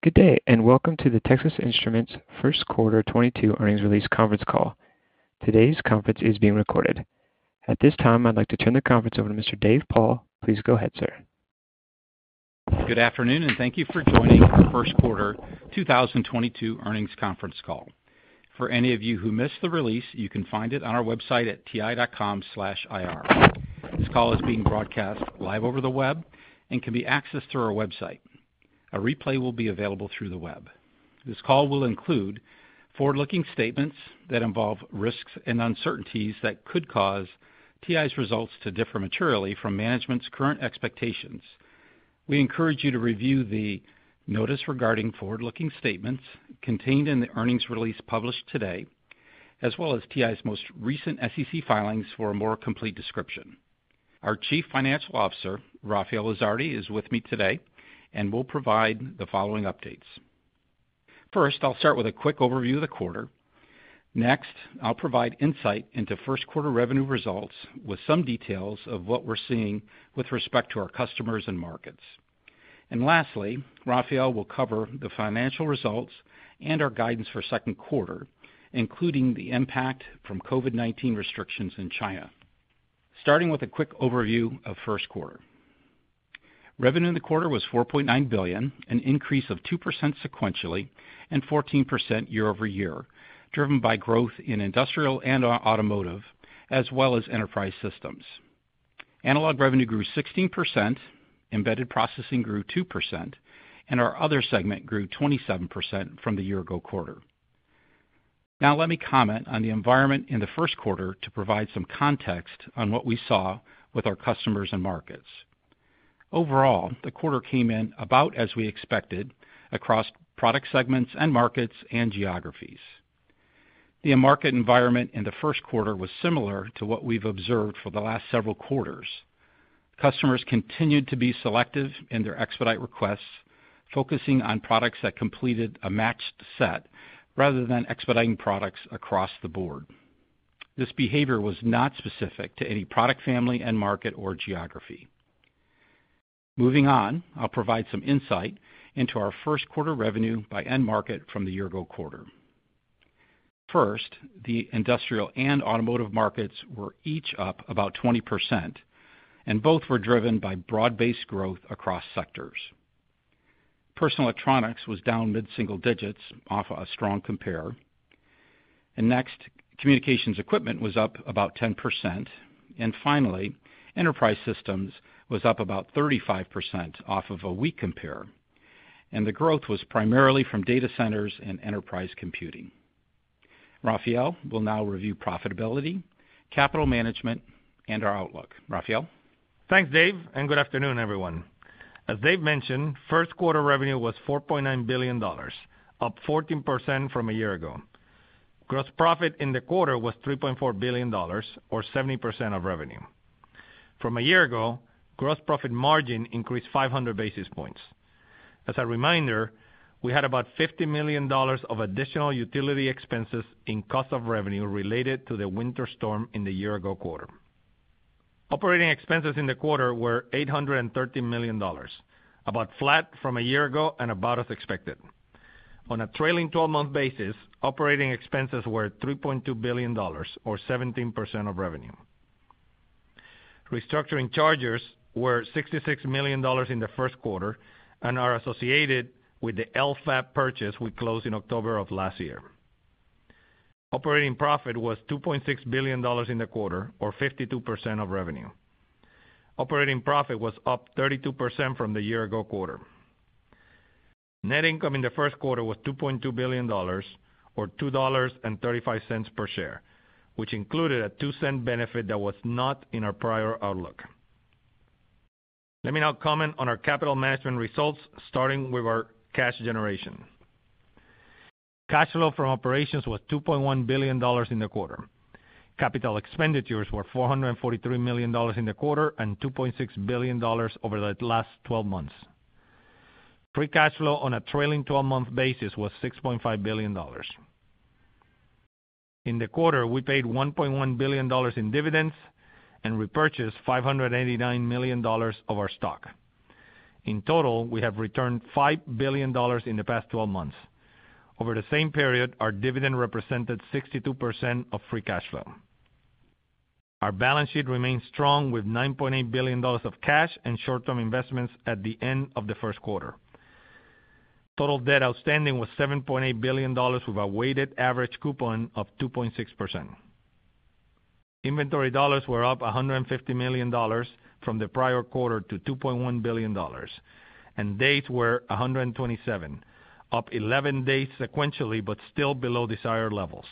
Good day, and welcome to the Texas Instruments first quarter 2022 earnings release conference call. Today's conference is being recorded. At this time, I'd like to turn the conference over to Mr. Dave Paul. Please go ahead, sir. Good afternoon, and thank you for joining our first quarter 2022 earnings conference call. For any of you who missed the release, you can find it on our website at ti.com/ir. This call is being broadcast live over the web and can be accessed through our website. A replay will be available through the web. This call will include forward-looking statements that involve risks and uncertainties that could cause TI's results to differ materially from management's current expectations. We encourage you to review the notice regarding forward-looking statements contained in the earnings release published today, as well as TI's most recent SEC filings for a more complete description. Our Chief Financial Officer, Rafael Lizardi, is with me today and will provide the following updates. First, I'll start with a quick overview of the quarter. Next, I'll provide insight into first quarter revenue results with some details of what we're seeing with respect to our customers and markets. And lastly, Rafael will cover the financial results and our guidance for second quarter, including the impact from COVID-19 restrictions in China. Starting with a quick overview of first quarter. Revenue in the quarter was $4.9 billion, an increase of 2% sequentially and 14% year-over-year, driven by growth in industrial and automotive, as well as enterprise systems. Analog revenue grew 16%, embedded processing grew 2%, and our other segment grew 27% from the year-ago quarter. Now let me comment on the environment in the first quarter to provide some context on what we saw with our customers and markets. Overall, the quarter came in about as we expected across product segments and markets and geographies. The market environment in the first quarter was similar to what we've observed for the last several quarters. Customers continued to be selective in their expedite requests, focusing on products that completed a matched set rather than expediting products across the board. This behavior was not specific to any product family and market or geography. Moving on, I'll provide some insight into our first quarter revenue by end market from the year-ago quarter. First, the industrial and automotive markets were each up about 20%, and both were driven by broad-based growth across sectors. Personal electronics was down mid-single digits off a strong compare. And next, communications equipment was up about 10%. And finally, enterprise systems was up about 35% off of a weak compare, and the growth was primarily from data centers and enterprise computing. Rafael will now review profitability, capital management, and our outlook. Rafael? Thanks, Dave, and good afternoon, everyone. As Dave mentioned, first quarter revenue was $4.9 billion, up 14% from a year ago. Gross profit in the quarter was $3.4 billion, or 70% of revenue. From a year ago, gross profit margin increased 500 basis points. As a reminder, we had about $50 million of additional utility expenses in cost of revenue related to the winter storm in the year-ago quarter. Operating expenses in the quarter were $830 million, about flat from a year ago and about as expected. On a trailing 12-month basis, operating expenses were $3.2 billion, or 17% of revenue. Restructuring charges were $66 million in the first quarter and are associated with the LFAB purchase we closed in October of last year. Operating profit was $2.6 billion in the quarter, or 52% of revenue. Operating profit was up 32% from the year-ago quarter. Net income in the first quarter was $2.2 billion, or $2.35 per share, which included a 2-cent benefit that was not in our prior outlook. Let me now comment on our capital management results, starting with our cash generation. Cash flow from operations was $2.1 billion in the quarter. Capital expenditures were $443 million in the quarter and $2.6 billion over the last 12 months. Free cash flow on a trailing 12-month basis was $6.5 billion. In the quarter, we paid $1.1 billion in dividends and repurchased $589 million of our stock. In total, we have returned $5 billion in the past 12 months. Over the same period, our dividend represented 62% of free cash flow. Our balance sheet remains strong with $9.8 billion of cash and short-term investments at the end of the first quarter. Total debt outstanding was $7.8 billion with a weighted average coupon of 2.6%. Inventory dollars were up $150 million from the prior quarter to $2.1 billion, and days were 127, up 11 days sequentially, but still below desired levels.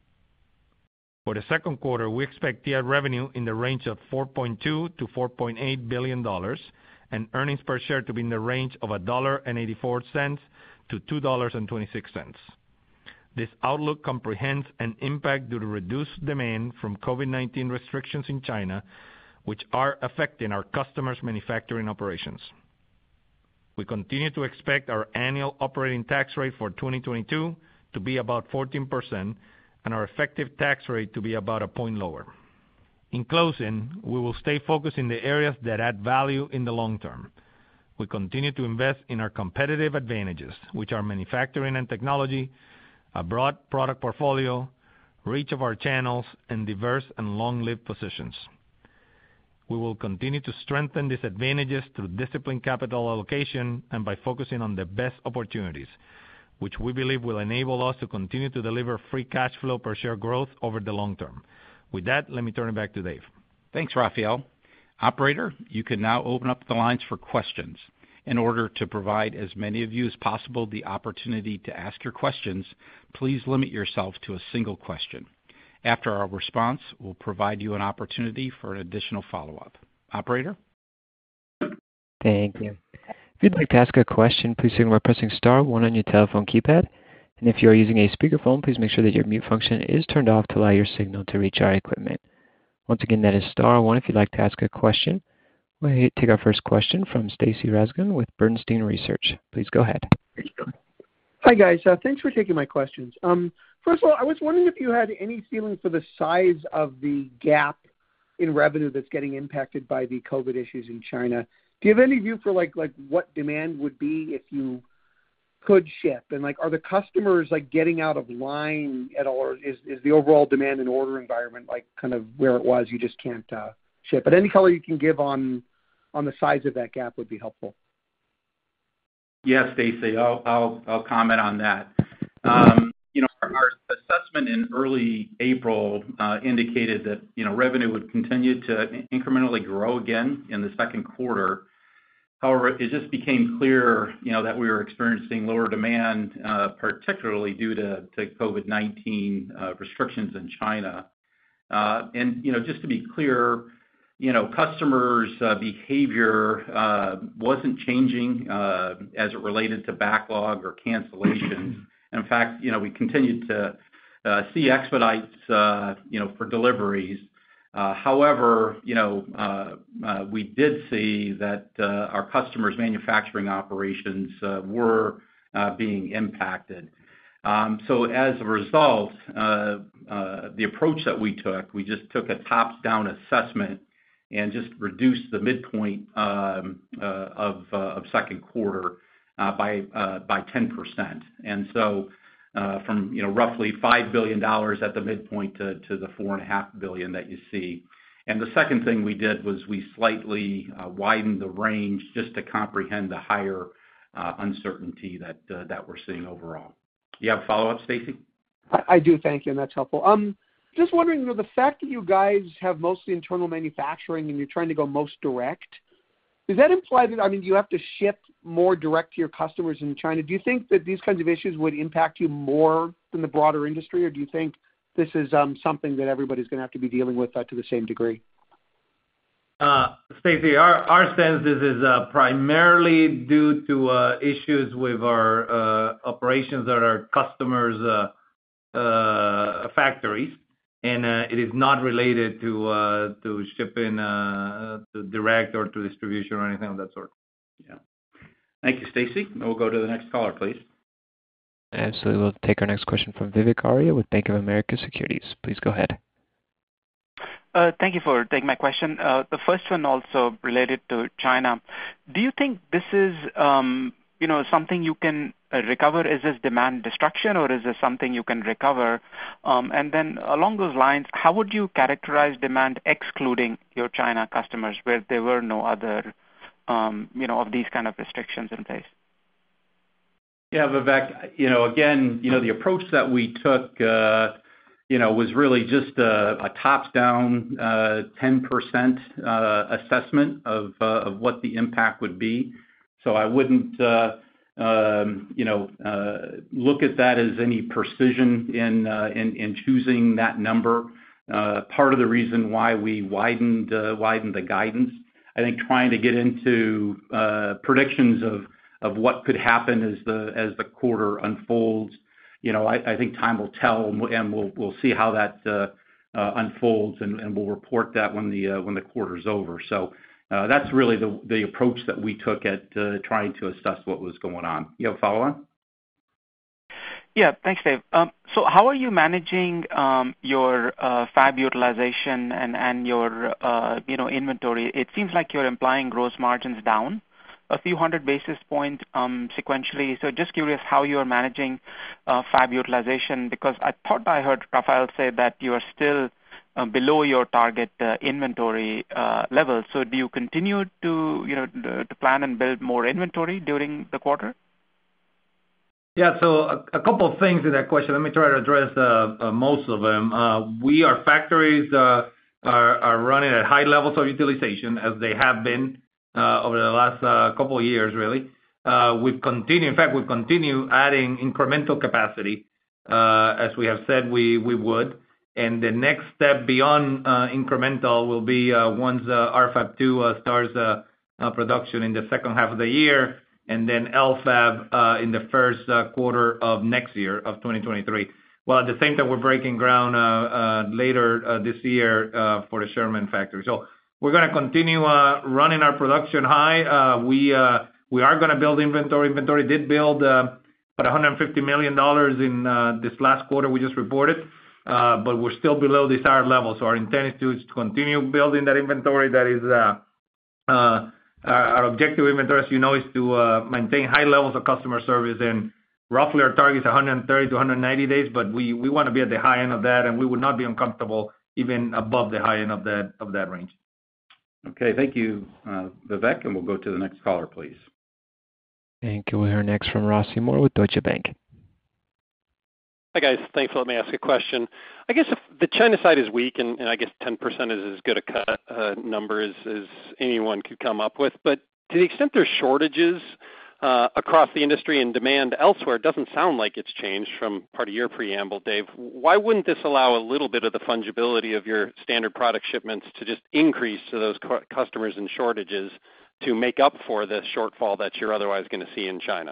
For the second quarter, we expect TI revenue in the range of $4.2 to $4.8 billion and earnings per share to be in the range of $1.84 to $2.26. This outlook comprehends an impact due to reduced demand from COVID-19 restrictions in China, which are affecting our customers' manufacturing operations. We continue to expect our annual operating tax rate for 2022 to be about 14% and our effective tax rate to be about a point lower. In closing, we will stay focused in the areas that add value in the long term. We continue to invest in our competitive advantages, which are manufacturing and technology, a broad product portfolio, reach of our channels, and diverse and long-lived positions. We will continue to strengthen these advantages through disciplined capital allocation and by focusing on the best opportunities, which we believe will enable us to continue to deliver free cash flow per share growth over the long term. With that, let me turn it back to Dave. Thanks, Rafael. Operator, you can now open up the lines for questions. In order to provide as many of you as possible the opportunity to ask your questions, please limit yourself to a single question. After our response, we'll provide you an opportunity for an additional follow-up. Operator? Thank you. If you'd like to ask a question, please signal by pressing star one on your telephone keypad. And if you are using a speakerphone, please make sure that your mute function is turned off to allow your signal to reach our equipment. Once again, that is star one if you'd like to ask a question. We'll take our first question from Stacy Rasgon with Bernstein Research. Please go ahead. Hi, guys. Thanks for taking my questions. First of all, I was wondering if you had any feeling for the size of the gap in revenue that's getting impacted by the COVID issues in China. Do you have any view for like what demand would be if you could ship? And are the customers getting out of line at all, or is the overall demand and order environment kind of where it was? You just can't ship. But any color you can give on the size of that gap would be helpful. Yeah, Stacy, I'll comment on that. Our assessment in early April indicated that revenue would continue to incrementally grow again in the second quarter. However, it just became clear that we were experiencing lower demand, particularly due to COVID-19 restrictions in China. And just to be clear, customers' behavior wasn't changing as it related to backlog or cancellations. In fact, we continued to see expedites, for deliveries. However, we did see that our customers' manufacturing operations were being impacted. So as a result, the approach that we just took a tops-down assessment and just reduced the midpoint of second quarter by 10%. And so from roughly $5 billion at the midpoint to the $4.5 billion that you see. And the second thing we did was we slightly widened the range just to comprehend the higher uncertainty that we're seeing overall. You have a follow-up, Stacy? I do, thank you, and that's helpful. Just wondering, the fact that you guys have mostly internal manufacturing and you're trying to go most direct, does that imply that, you have to ship more direct to your customers in China? Do you think that these kinds of issues would impact you more than the broader industry, or do you think this is something that everybody's going to have to be dealing with to the same degree? Stacy, our sense is primarily due to issues with our operations at our customers' factories, and it is not related to shipping to direct or to distribution or anything of that sort. Yeah. Thank you, Stacy. We'll go to the next caller, please. Absolutely. We'll take our next question from Vivek Arya with Bank of America Securities. Please go ahead. Thank you for taking my question. The first one also related to China. Do you think this is, something you can recover? Is this demand destruction, or is this something you can recover? And then along those lines, how would you characterize demand excluding your China customers, where there were no other, of these kind of restrictions in place? Yeah, Vivek, again, the approach that we took, was really just a tops-down 10% assessment of what the impact would be. So I wouldn't, look at that as any precision in choosing that number. Part of the reason why we widened the guidance, I think, trying to get into predictions of what could happen as the quarter unfolds. I think time will tell, and we'll see how that unfolds, and we'll report that when the quarter's over. So that's really the approach that we took at trying to assess what was going on. You have a follow-on? Yeah, thanks, Dave. So how are you managing your fab utilization and your inventory? It seems like you're implying gross margins down a few hundred basis points sequentially. So just curious how you are managing fab utilization, because I thought I heard Rafael say that you are still below your target inventory level. So do you continue to plan and build more inventory during the quarter? Yeah, so a couple of things in that question. Let me try to address most of them. Our factories are running at high levels of utilization, as they have been over the last couple of years, really. We've continued adding incremental capacity, as we have said we would. And the next step beyond incremental will be once our Fab 2 starts production in the second half of the year, and then LFAB in the first quarter of next year, of 2023. Well, at the same time, we're breaking ground later this year for the Sherman factory. So we're going to continue running our production high. We are going to build inventory. Inventory did build about $150 million in this last quarter we just reported, but we're still below desired level. So our intent is to continue building that inventory. That is our objective inventory, as you know, is to maintain high levels of customer service, and roughly our target is 130 to 190 days, but we want to be at the high end of that, and we would not be uncomfortable even above the high end of that range. Okay, thank you, Vivek, and we'll go to the next caller, please. Thank you. We'll hear next from Ross Seymore with Deutsche Bank. Hi, guys. Thanks for letting me ask a question. I guess if the China side is weak, and I guess 10% is as good a cut number as anyone could come up with, but to the extent there's shortages across the industry and demand elsewhere, it doesn't sound like it's changed from part of your preamble, Dave. Why wouldn't this allow a little bit of the fungibility of your standard product shipments to just increase to those customers and shortages to make up for the shortfall that you're otherwise going to see in China?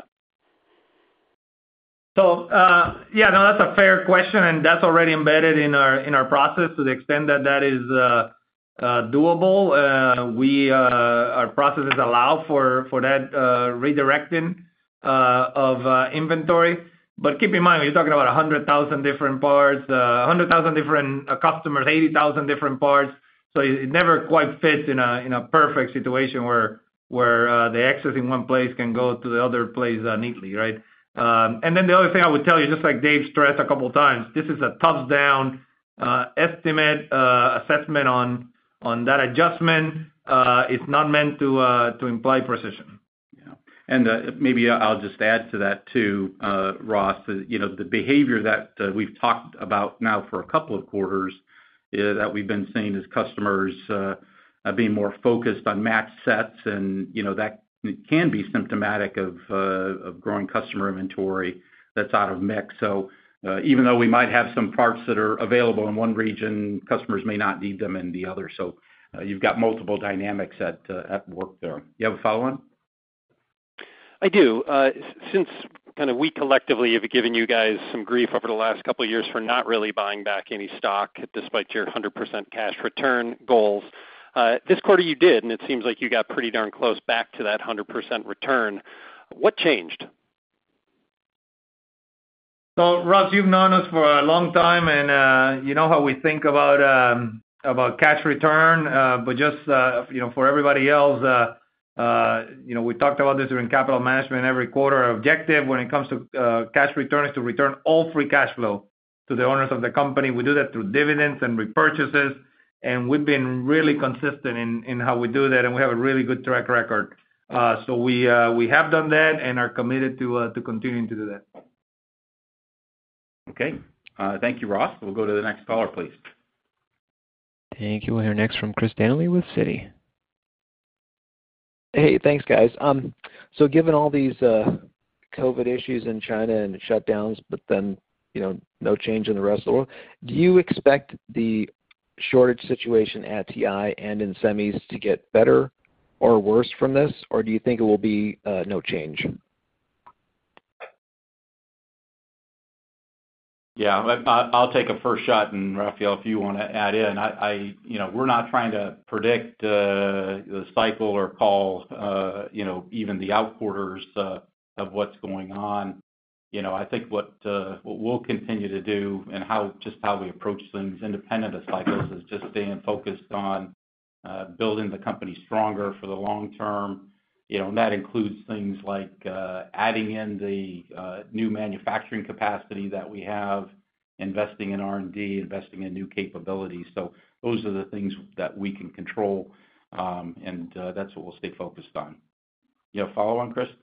So, that's a fair question, and that's already embedded in our process to the extent that is doable. Our processes allow for that redirecting of inventory. But keep in mind, you're talking about 100,000 different parts, 100,000 different customers, 80,000 different parts. So it never quite fits in a perfect situation where the excess in one place can go to the other place neatly, right? And then the other thing I would tell you, just like Dave stressed a couple of times, this is a tops-down estimate, assessment on that adjustment. It's not meant to imply precision. Yeah, and maybe I'll just add to that too, Ross. The behavior that we've talked about now for a couple of quarters that we've been seeing as customers being more focused on match sets, and that can be symptomatic of growing customer inventory that's out of mix. So even though we might have some parts that are available in one region, customers may not need them in the other. So you've got multiple dynamics at work there. You have a follow-on? I do. Since kind of we collectively have given you guys some grief over the last couple of years for not really buying back any stock despite your 100% cash return goals, this quarter you did, and it seems like you got pretty darn close back to that 100% return. What changed? So, Ross, you've known us for a long time, and you know how we think about about cash return, but just for everybody else, we talked about this during capital management every quarter. Our objective when it comes to cash return is to return all free cash flow to the owners of the company. We do that through dividends and repurchases, and we've been really consistent in how we do that, and we have a really good track record. So we have done that and are committed to continuing to do that. Okay. Thank you, Ross. We'll go to the next caller, please. Thank you. We'll hear next from Chris Danely with Citi. Hey, thanks, guys. So given all these COVID issues in China and shutdowns, but then no change in the rest of the world, do you expect the shortage situation at TI and in semis to get better or worse from this, or do you think it will be no change? Yeah, I'll take a first shot, and Rafael, if you want to add in, we're not trying to predict the cycle or call, even the out quarters of what's going on. I think what we'll continue to do and how we approach things independent of cycles is just staying focused on building the company stronger for the long term. And that includes things like adding in the new manufacturing capacity that we have, investing in R&D, investing in new capabilities. So those are the things that we can control, and that's what we'll stay focused on. Follow on, Chris?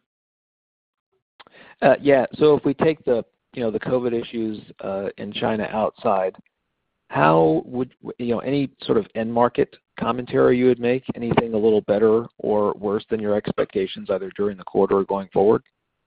Yeah. So if we take the the COVID issues in China outside, how would any sort of end market commentary you would make? Anything a little better or worse than your expectations, either during the quarter or going forward?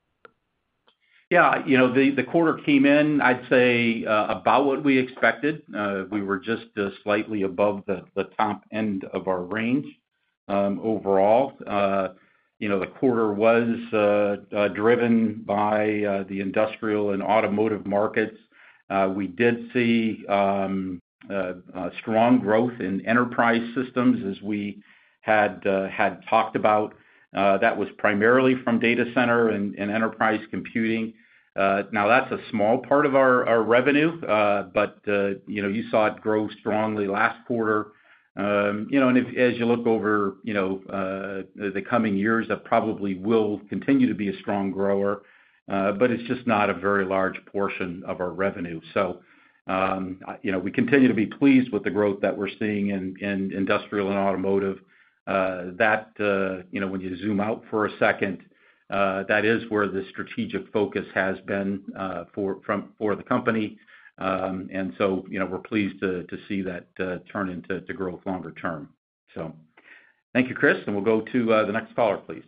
Yeah, the quarter came in, I'd say, about what we expected. We were just slightly above the top end of our range overall. The quarter was driven by the industrial and automotive markets. We did see strong growth in enterprise systems, as we had talked about. That was primarily from data center and enterprise computing. Now, that's a small part of our revenue, but you saw it grow strongly last quarter. And as you look over the coming years, that probably will continue to be a strong grower, but it's just not a very large portion of our revenue. So we continue to be pleased with the growth that we're seeing in industrial and automotive. That when you zoom out for a second, that is where the strategic focus has been for the company. And so, we're pleased to see that turn into growth longer term. So thank you, Chris, and we'll go to the next caller, please.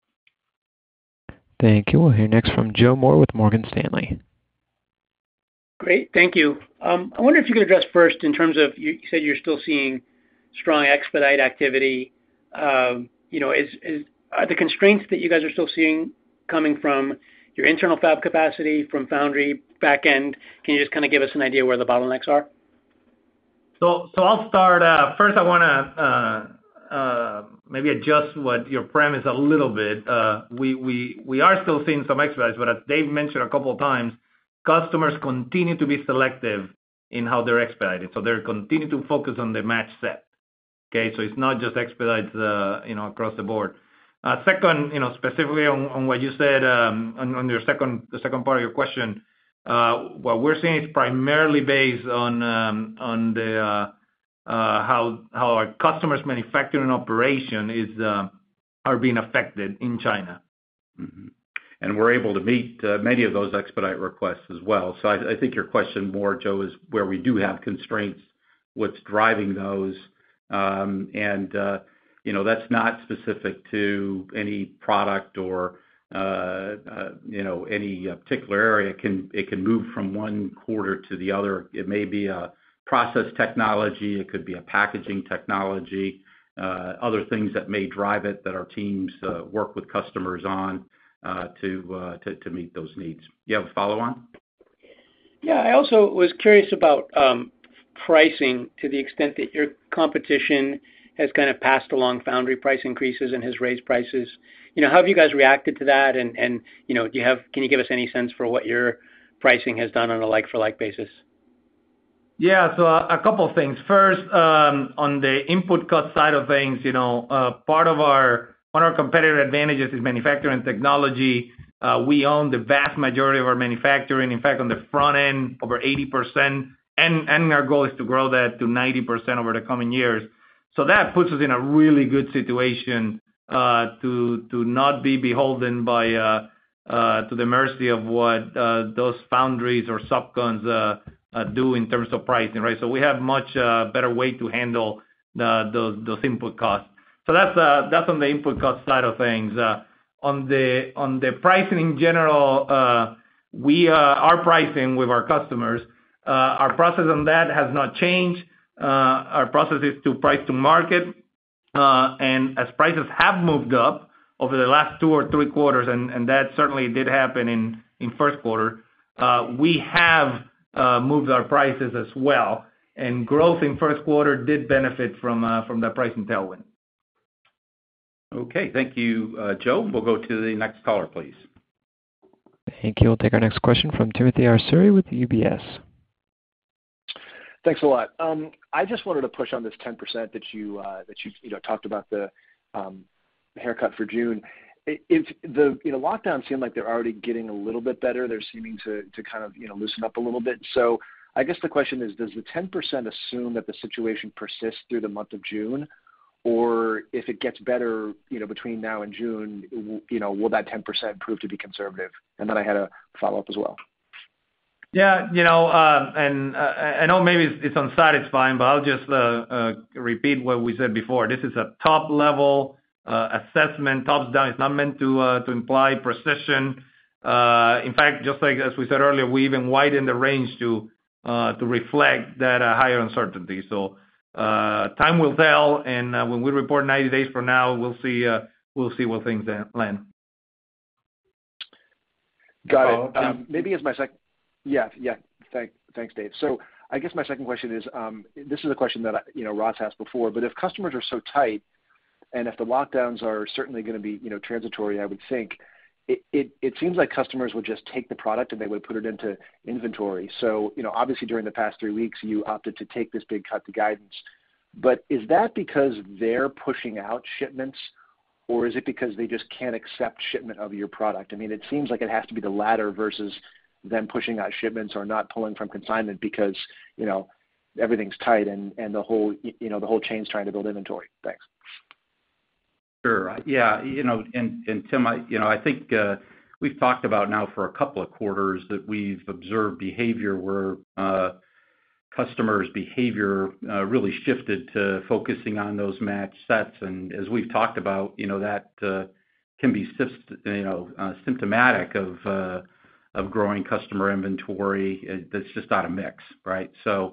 Thank you. We'll hear next from Joe Moore with Morgan Stanley. Great. Thank you. I wonder if you could address first in terms of, you said you're still seeing strong expedite activity. Are the constraints that you guys are still seeing coming from your internal fab capacity, from foundry, back end? Can you just kind of give us an idea where the bottlenecks are? So I'll start. First, I want to maybe adjust what your premise a little bit. We are still seeing some expedites, but as Dave mentioned a couple of times, customers continue to be selective in how they're expedited. So they're continuing to focus on the match set. Okay, so it's not just expedites, across the board. Second, specifically on what you said on the second part of your question, what we're seeing is primarily based on the how our customers' manufacturing operation are being affected in China. Mm-hmm. And we're able to meet many of those expedite requests as well. So I think your question more, Joe, is where we do have constraints, what's driving those. That's not specific to any product or any particular area. It can move from one quarter to the other. It may be a process technology, it could be a packaging technology, other things that may drive it that our teams work with customers on to meet those needs. You have a follow-on? Yeah, I also was curious about pricing, to the extent that your competition has kind of passed along foundry price increases and has raised prices. How have you guys reacted to that? And can you give us any sense for what your pricing has done on a like-for-like basis? Yeah. So a couple of things. First, on the input cost side of things, part of one of our competitive advantages is manufacturing technology. We own the vast majority of our manufacturing. In fact, on the front end, over 80%, and our goal is to grow that to 90% over the coming years. So that puts us in a really good situation to not be beholden to the mercy of what those foundries or subcons do in terms of pricing, right? So we have much better way to handle those input costs. So that's on the input cost side of things. On the pricing in general, our pricing with our customers, our process on that has not changed. Our process is to price to market. And as prices have moved up over the last 2 or 3 quarters, and that certainly did happen in first quarter, we have moved our prices as well. And growth in first quarter did benefit from that pricing tailwind. Okay. Thank you, Joe. We'll go to the next caller, please. Thank you. We'll take our next question from Timothy Arcuri with UBS. Thanks a lot. I just wanted to push on this 10% that you talked about the haircut for June. If the lockdowns seem like they're already getting a little bit better, they're seeming to kind of loosen up a little bit. So I guess the question is, does the 10% assume that the situation persists through the month of June, or if it gets better between now and June, will that 10% prove to be conservative? And then I had a follow-up as well. Yeah, and I know maybe it's unsatisfying, but I'll just repeat what we said before. This is a top-level assessment, tops down. It's not meant to imply precision. In fact, just like as we said earlier, we even widened the range to reflect that higher uncertainty. So time will tell, and when we report 90 days from now, we'll see where things land. Got it. Maybe as my second. Yeah. Thanks, Dave. So I guess my second question is, this is a question that Ross asked before, but if customers are so tight, and if the lockdowns are certainly going to be transitory, I would think it seems like customers would just take the product and they would put it into inventory. So obviously during the past 3 weeks, you opted to take this big cut to guidance. But is that because they're pushing out shipments, or is it because they just can't accept shipment of your product? I mean, it seems like it has to be the latter versus them pushing out shipments or not pulling from consignment because everything's tight and the whole chain's trying to build inventory. Thanks. Sure. Yeah. And Tim, I think we've talked about now for a couple of quarters that we've observed behavior where customers' behavior really shifted to focusing on those match sets, and as we've talked about, that can be symptomatic of growing customer inventory that's just out of mix, right? So,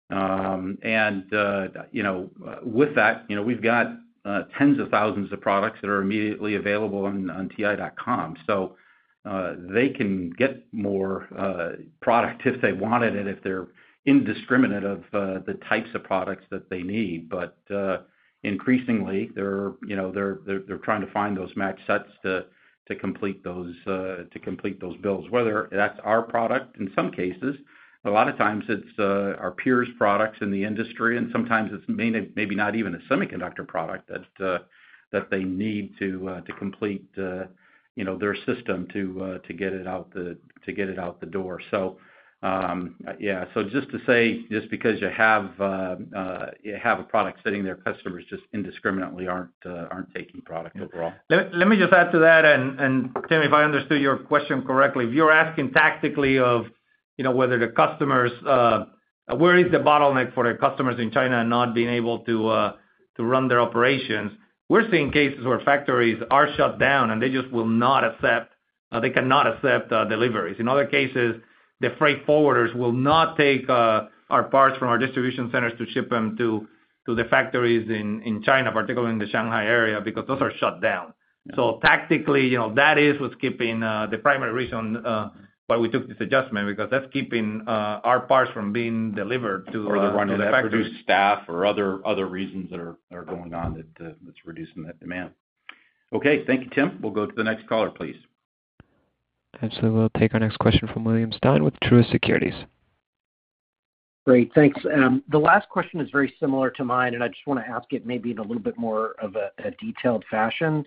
with that, we've got tens of thousands of products that are immediately available on TI.com. So they can get more product if they wanted it, if they're indiscriminate of the types of products that they need. But increasingly, they're trying to find those match sets to complete those bills. Whether that's our product in some cases, a lot of times it's our peers' products in the industry, and sometimes it's maybe not even a semiconductor product that they need to complete their system to get it out the door. So so just to say, just because you have a product sitting there, customers just indiscriminately aren't taking product overall. Let me just add to that, and Tim, if I understood your question correctly, if you're asking tactically of whether the customers, where is the bottleneck for the customers in China not being able to run their operations? We're seeing cases where factories are shut down and they just will not accept, they cannot accept deliveries. In other cases, the freight forwarders will not take our parts from our distribution centers to ship them to the factories in China, particularly in the Shanghai area, because those are shut down. Yeah. So tactically, that is what's keeping the primary reason why we took this adjustment, because that's keeping our parts from being delivered to or they're running the that factories. Reduced staff or other reasons that are going on that's reducing that demand. Okay, thank you, Tim. We'll go to the next caller, please. Absolutely. We'll take our next question from William Stein with Truist Securities. Great. Thanks. The last question is very similar to mine, and I just want to ask it maybe in a little bit more of a detailed fashion.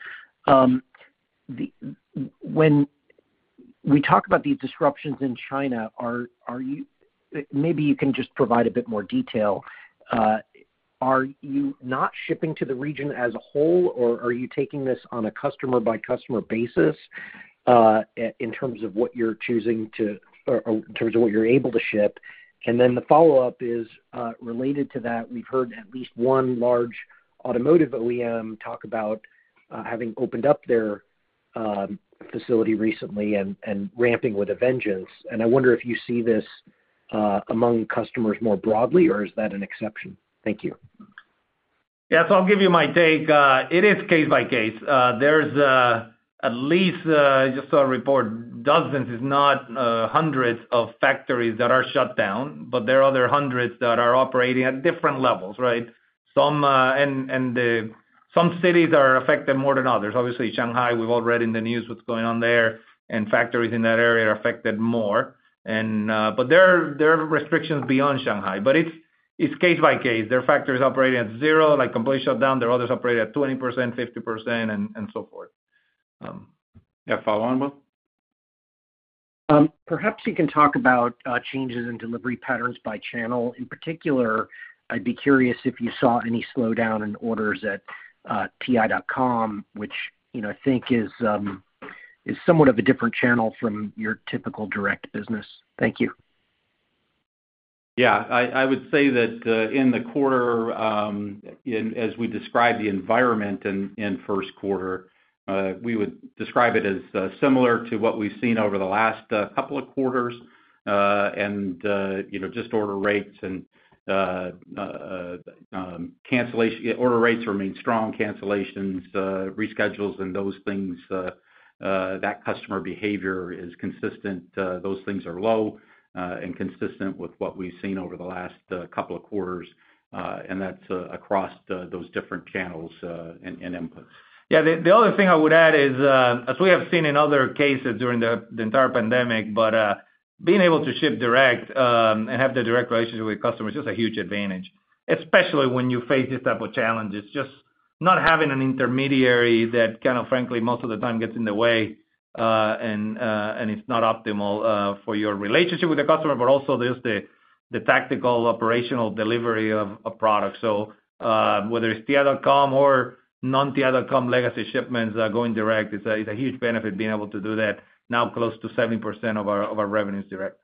When we talk about these disruptions in China, are you maybe you can just provide a bit more detail. Are you not shipping to the region as a whole, or are you taking this on a customer-by-customer basis in terms of what you're choosing to, or in terms of what you're able to ship? And then the follow-up is related to that. We've heard at least one large automotive OEM talk about having opened up their facility recently and ramping with a vengeance. And I wonder if you see this among customers more broadly, or is that an exception? Thank you. Yeah, so I'll give you my take. It is case by case. There's at least, just saw a report, dozens, if not hundreds of factories that are shut down, but there are other hundreds that are operating at different levels, right? Some cities are affected more than others. Obviously, Shanghai, we've all read in the news what's going on there, and factories in that area are affected more. But there are restrictions beyond Shanghai, but it's case by case. There are factories operating at zero, like completely shut down. There are others operating at 20%, 50%, and so forth. Yeah, follow on, Will? Perhaps you can talk about changes in delivery patterns by channel. In particular, I'd be curious if you saw any slowdown in orders at TI.com, which I think is somewhat of a different channel from your typical direct business. Thank you. Yeah, I would say that in the quarter, as we described the environment in first quarter, we would describe it as similar to what we've seen over the last couple of quarters, and just order rates and cancellation. Order rates remain strong, cancellations, reschedules, and those things. That customer behavior is consistent. Those things are low and consistent with what we've seen over the last couple of quarters, and that's across those different channels and inputs. Yeah, the other thing I would add is, as we have seen in other cases during the entire pandemic, but being able to ship direct and have the direct relationship with customers is just a huge advantage, especially when you face this type of challenges. Just not having an intermediary that kind of, frankly, most of the time gets in the way, and it's not optimal for your relationship with the customer, but also just the tactical operational delivery of products. So whether it's TI.com or non-TI.com legacy shipments going direct, it's a huge benefit being able to do that. Now close to 70% of our revenue is direct.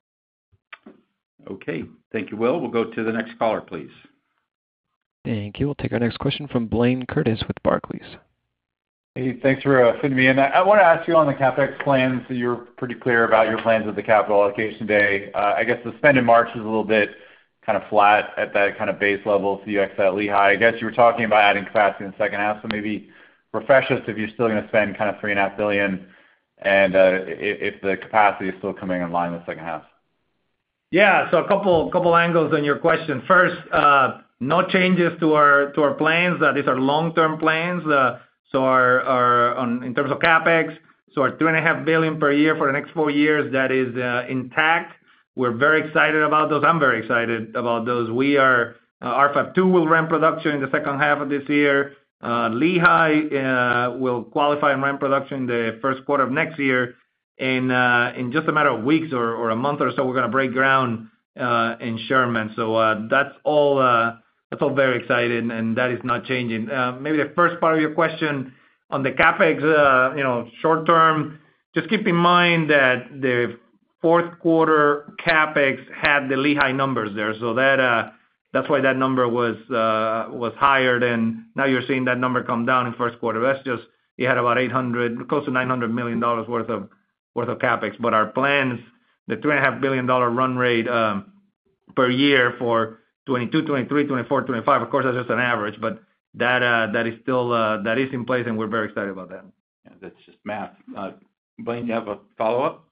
Okay, thank you, Will. We'll go to the next caller, please. Thank you. We'll take our next question from Blayne Curtis with Barclays. Hey, thanks for fitting me in. I want to ask you on the CapEx plans. So you're pretty clear about your plans at the capital allocation day. I guess the spend in March was a little bit kind of flat at that kind of base level. So you ex that Lehigh. I guess you were talking about adding capacity in the second half. So maybe refresh us if you're still going to spend kind of $3.5 billion, and if the capacity is still coming in line in the second half. Yeah, so a couple angles on your question. First, no changes to our plans. These are long-term plans. So in terms of CapEx, so our $3.5 billion per year for the next 4 years, that is intact. We're very excited about those. I'm very excited about those. Our Fab 2 will ramp production in the second half of this year. Lehigh will qualify and ramp production in the first quarter of next year. In just a matter of weeks or a month or so, we're going to break ground in Sherman. So that's all very exciting, and that is not changing. Maybe the first part of your question on the CapEx, short term, just keep in mind that the fourth quarter CapEx had the Lehigh numbers there, so that's why that number was higher than. Now you're seeing that number come down in first quarter. That's just, you had about close to $900 million worth of CapEx. But our plans, the $3.5 billion run rate per year for 22, 23, 24, 25. Of course, that's just an average, but that is still that is in place, and we're very excited about that. Yeah, that's just math. Blayne, you have a follow-up?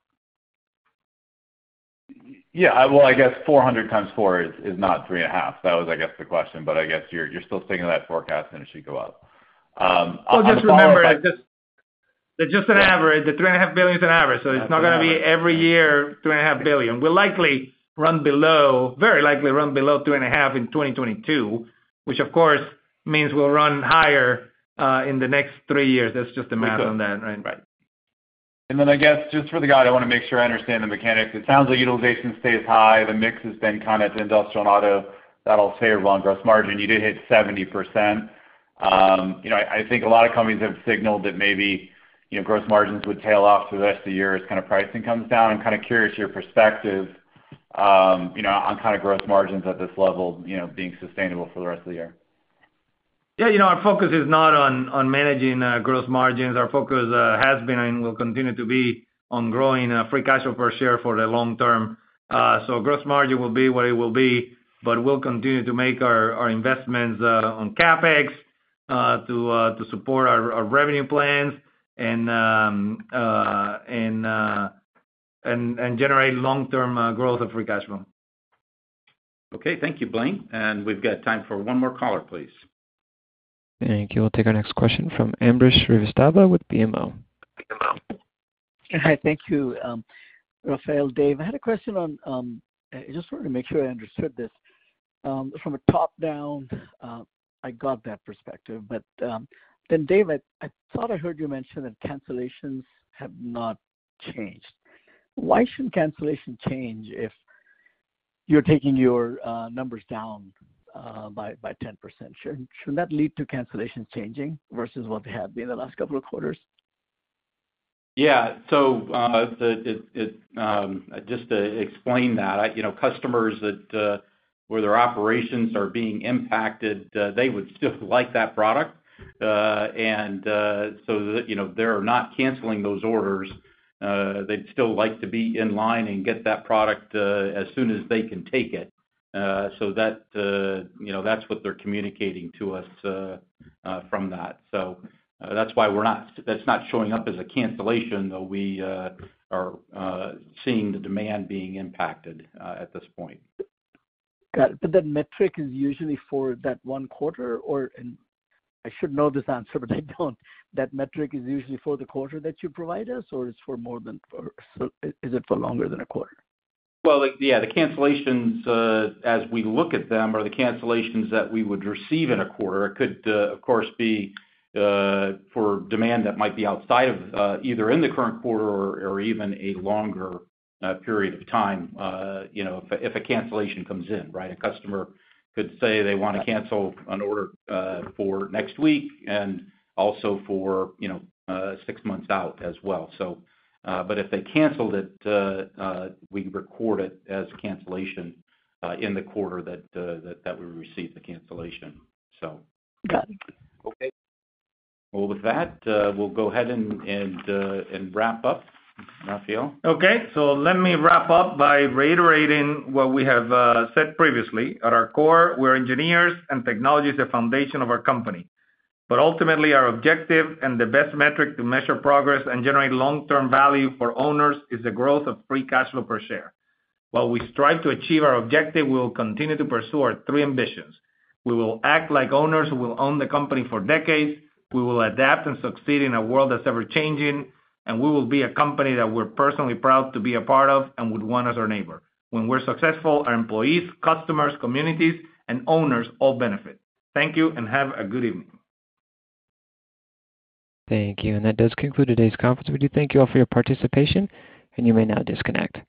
Yeah, well, I guess 400 times 4 is not 3.5. That was, I guess, the question. But I guess you're still sticking to that forecast, and it should go up. Well, just remember, it's just an average. The $3.5 billion is an average, so it's not going to be every year $3.5 billion. We'll likely very likely run below 2.5 in 2022, which of course means we'll run higher in the next 3 years. That's just the math on that, right? Right. And then I guess just for the guide, I want to make sure I understand the mechanics. It sounds like utilization stays high. The mix has been kind of industrial and auto. That'll favorable on gross margin. You did hit 70%. I think a lot of companies have signaled that maybe gross margins would tail off through the rest of the year as kind of pricing comes down. I'm kind of curious your perspective, on kind of gross margins at this level, being sustainable for the rest of the year. Yeah, our focus is not on managing gross margins. Our focus has been and will continue to be on growing free cash flow per share for the long term. So gross margin will be what it will be, but we'll continue to make our investments on CapEx to support our revenue plans and generate long-term growth of free cash flow. Okay, thank you, Blaine. And we've got time for one more caller, please. Thank you. We'll take our next question from Ambrish Srivastava with BMO. Hi, thank you, Rafael, Dave. I had a question on, I just wanted to make sure I understood this. From a top-down, I got that perspective, but then Dave, I thought I heard you mention that cancellations have not changed. Why shouldn't cancellation change if you're taking your numbers down by 10%? Shouldn't that lead to cancellations changing versus what they have been the last couple of quarters? Yeah. So just to explain that, customers that where their operations are being impacted, they would still like that product, and so that they're not canceling those orders. They'd still like to be in line and get that product as soon as they can take it. So that that's what they're communicating to us from that. So that's why that's not showing up as a cancellation, though we are seeing the demand being impacted at this point. Got it. But that metric is usually for that one quarter, and I should know this answer, but I don't. That metric is usually for the quarter that you provide us, or it's for more than, so is it for longer than a quarter? Well, yeah, the cancellations, as we look at them, are the cancellations that we would receive in a quarter. It could, of course, be for demand that might be outside of either in the current quarter or even a longer period of time. If a cancellation comes in, right? A customer could say they want to cancel an order for next week and also for 6 months out as well. So, but if they canceled it, we record it as cancellation in the quarter that we received the cancellation. So. Got it. Okay. Well, with that, we'll go ahead and wrap up. Rafael? Okay, so let me wrap up by reiterating what we have said previously. At our core, we're engineers, and technology is the foundation of our company. But ultimately, our objective and the best metric to measure progress and generate long-term value for owners is the growth of free cash flow per share. While we strive to achieve our objective, we will continue to pursue our 3 ambitions. We will act like owners who will own the company for decades. We will adapt and succeed in a world that's ever-changing, and we will be a company that we're personally proud to be a part of and would want as our neighbor. When we're successful, our employees, customers, communities, and owners all benefit. Thank you, and have a good evening. Thank you. And that does conclude today's conference. We do thank you all for your participation, and you may now disconnect.